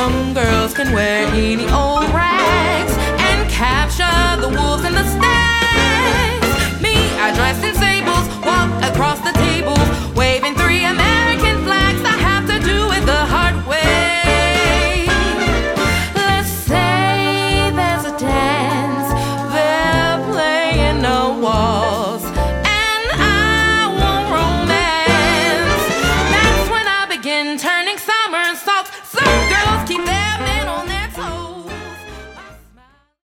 Some girls can wear any old rags and capture the wolves in the